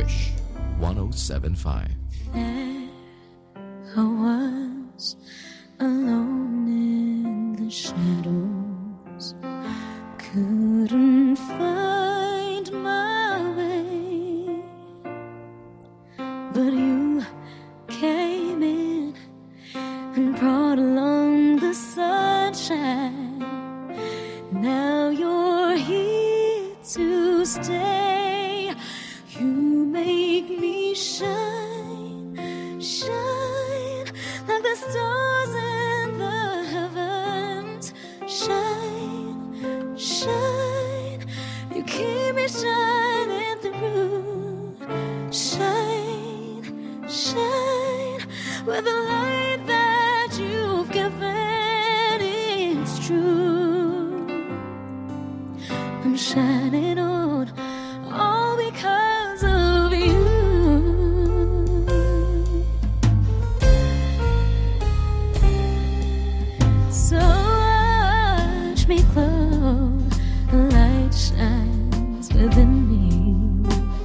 Wish 1075. There I was, alone in the shadows, couldn't find my way, but you came in and brought along the sunshine. Now you're here to stay. You make me shine, shine like the stars in the heavens. Shine, shine, you keep me shining through. Shine, shine, with the light that you've given, it's true. I'm shining on, all because of you. So watch me glow, the light shines within me.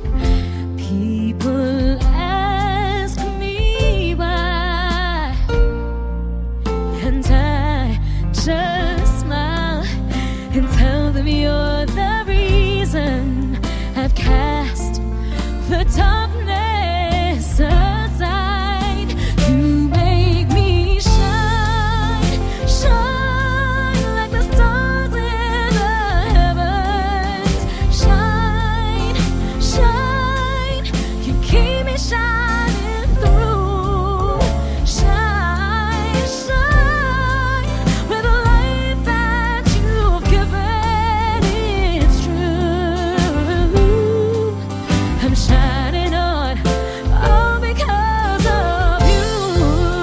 People ask me why, and I just smile and tell them you're the reason. I've cast the darkness aside. You make me shine, shine like the stars in the heavens. Shine, shine, you keep me shining through. Shine, shine, with the light that you've given, it's true. I'm shining on, all because of you.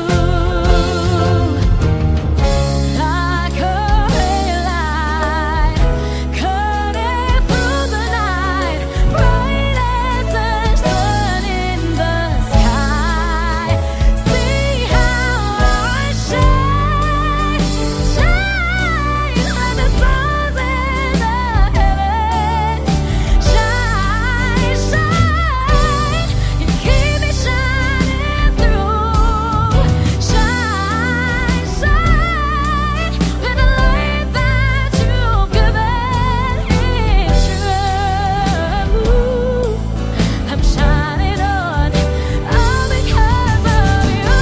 Like a ray light, cutting through the night, bright as the sun in the sky. See how I shine, shine like the stars in the heavens. Shine, shine, you keep me shining through. Shine, shine, with the light that you've given, it's true. I'm shining on, all because of you.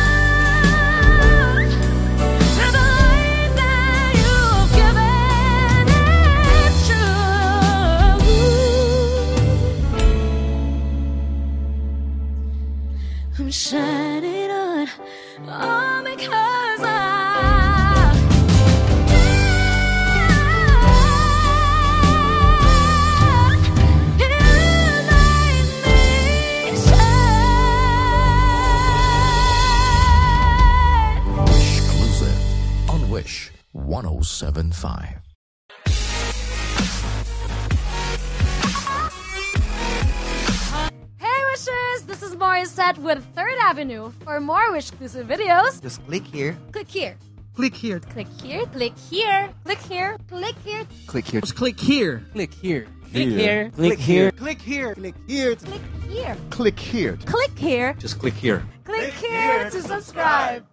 With the light that you've given, it's true. I'm shining on, all because of you. Make me shine. Exclusive on Wish 1075. Hey Wishers, this is Morissette with 3rd Avenue. For more Wish exclusive videos, Just click here. click here. Click here. Click here, click here, click here, click here, Click here. Just click here. Click here. Click here. Click here. Click here. Click here. click here, Click here. click here, Just click here. click here to subscribe.